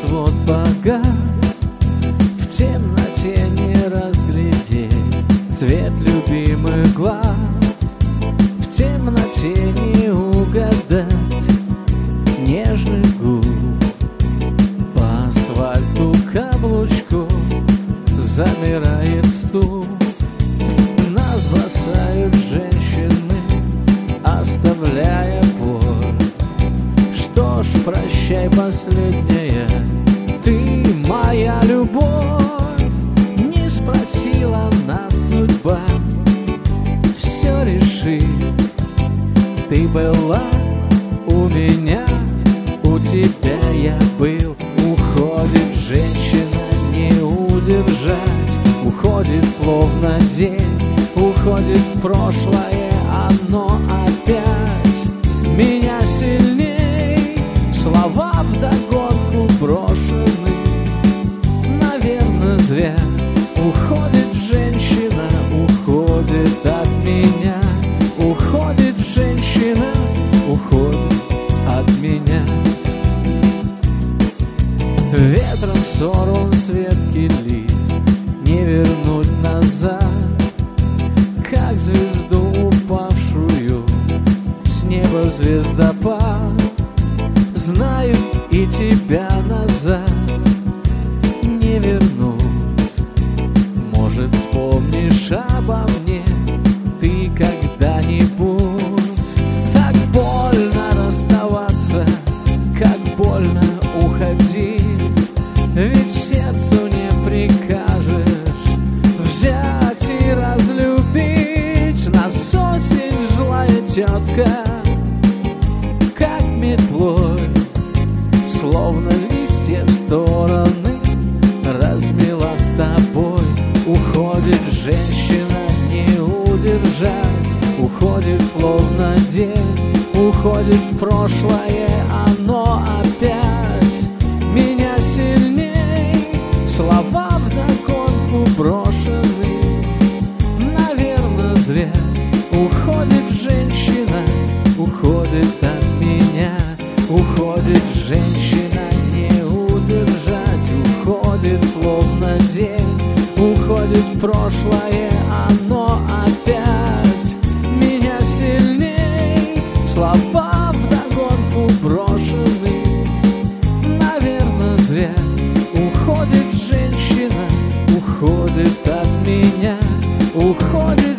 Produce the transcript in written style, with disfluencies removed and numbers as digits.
свод погас, в темноте не разглядеть цвет любимых глаз, в темноте не угадать нежных губ. По асфальту каблучку замирает стук. Нас бросают женщины, оставляя боль. Что ж, прощай, последняя, ты моя любовь. Не спросила нас судьба, все реши. Ты была у меня, у тебя я был. Уходит женщина, не удержать. Уходит словно день, уходит в прошлое оно опять. Меня сильней, слова вдогонку брошены, наверно, зря. Уходит женщина, уходит от меня. Уходит женщина, уходит от меня. Ветром сорван с ветки лист, не вернуть назад. Как звезду упавшую с неба звездопад, знаю, и тебя назад не вернуть. Может, вспомнишь обо мне ты когда-нибудь. Так больно расставаться, как больно уходить. Ведь сердцу не прикажешь взять и разлюбить. Нас осень злая тетка, как метлой, словно листья в стороны размела с тобой. Уходит женщина, не удержать. Уходит словно день, уходит в прошлое оно опять. Меня сильней, слова вдогонку брошены, наверно, зря. Уходит женщина, уходит от меня. Уходит женщина, не удержать. Уходит словно день, уходит в прошлое оно опять. Меня сильней, слова вдогонку брошены, наверно, зря. Уходит женщина, уходит от меня. Уходит